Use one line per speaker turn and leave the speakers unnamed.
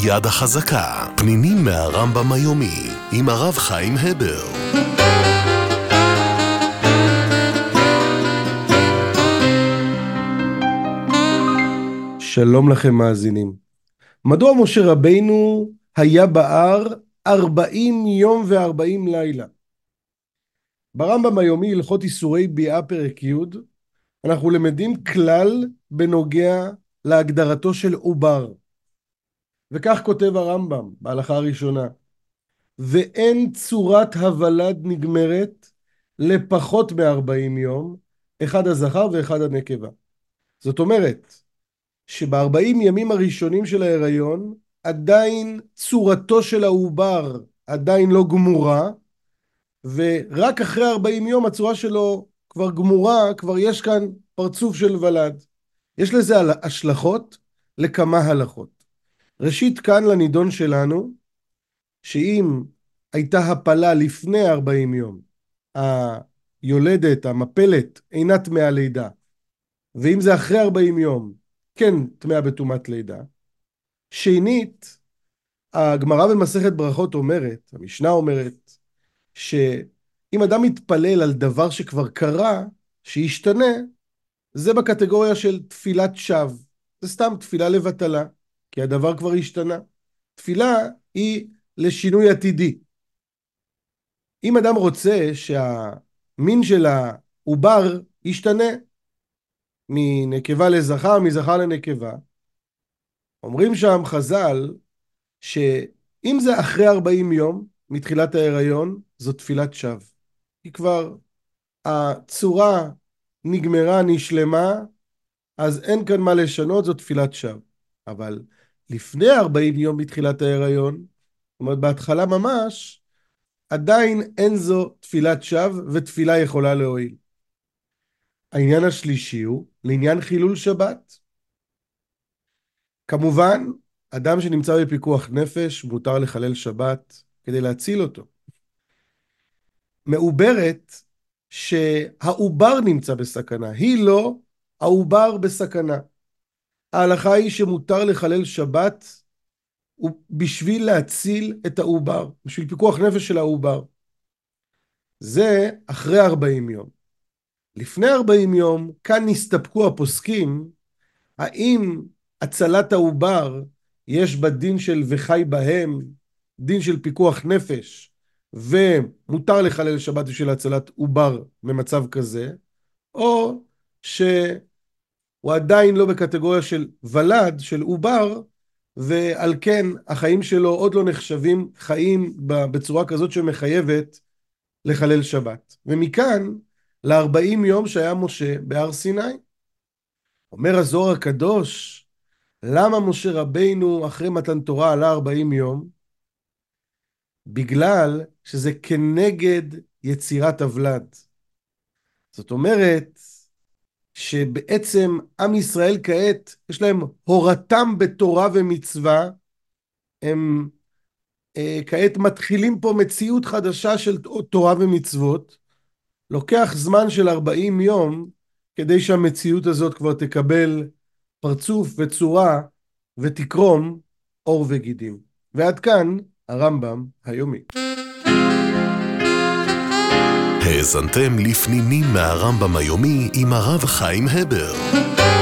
יד החזקה, פנינים מהרמב"ם היומי, עם הרב חיים הבר.
שלום לכם מאזינים. מדוע משה רבינו היה בהר 40 יום ו40 לילה? ברמב"ם היומי הלכות איסורי ביאה פרק י' אנחנו למדים כלל בנוגע להגדרתו של עובר. וכך כותב הרמב"ם בהלכה הראשונה: ואין צורת הוולד נגמרת לפחות מ40 יום, אחד הזכר ואחד הנקבה. זאת אומרת שב40 ימים הראשונים של ההיריון עדיין צורתו של העובר עדיין לא גמורה, ורק אחרי 40 יום הצורה שלו כבר גמורה, כבר יש כאן פרצוף של ולד. יש לזה השלכות לכמה הלכות. ראשית, כאן לנידון שלנו, שאם הייתה הפלה לפני 40 יום, היולדת, המפלת, אינה טמאה לידה, ואם זה אחרי 40 יום, כן טמאה בטומאת לידה. שנית, הגמרא במסכת ברכות אומרת, המשנה אומרת, שאם אדם מתפלל על דבר שכבר קרה, שישתנה, זה בקטגוריה של תפילת שווא. זה סתם תפילה לבטלה, כי הדבר כבר השתנה. תפילה היא לשינוי עתידי. אם אדם רוצה שהמין של העובר ישתנה, מנקבה לזכר, מזכר לנקבה, אומרים שם חז"ל, שאם זה אחרי 40 יום מתחילת ההיריון, זו תפילת שווא. היא כבר, הצורה נגמרה, נשלמה, אז אין כאן מה לשנות, זו תפילת שווא. אבל לפני 40 יום מתחילת ההיריון, זאת אומרת בהתחלה ממש, עדיין אין זו תפילת שווא, ותפילה יכולה להועיל. העניין השלישי הוא לעניין חילול שבת. כמובן, אדם שנמצא בפיקוח נפש, מותר לחלל שבת כדי להציל אותו. מעוברת שהעובר נמצא בסכנה, היא לא, העובר בסכנה. ההלכה היא שמותר לחלל שבת בשביל להציל את העובר, בשביל פיקוח נפש של העובר. זה אחרי 40 יום. לפני 40 יום, כאן נסתפקו הפוסקים, האם הצלת העובר יש בה דין של וחי בהם, דין של פיקוח נפש, ומותר לחלל שבת בשביל הצלת עובר במצב כזה, או שהוא עדיין לא בקטגוריה של ולד, של עובר, ועל כן החיים שלו עוד לא נחשבים חיים בצורה כזאת שמחייבת לחלל שבת. ומכאן ל40 יום שהיה משה בהר סיני. אומר הזוהר הקדוש, למה משה רבינו אחרי מתן תורה עלה 40 יום? בגלל שזה כנגד יצירת הוולד. זאת אומרת שבעצם עם ישראל כעת יש להם הורתם בתורה ומצווה, הם כעת מתחילים פה מציאות חדשה של תורה ומצוות, לוקח זמן של 40 יום כדי שהמציאות הזאת כבר תקבל פרצוף וצורה ותקרום אור וגידים. ועד כאן הרמב"ם היומי.
האזנתם לפנינים מהרמב"ם היומי עם הרב חיים הבר.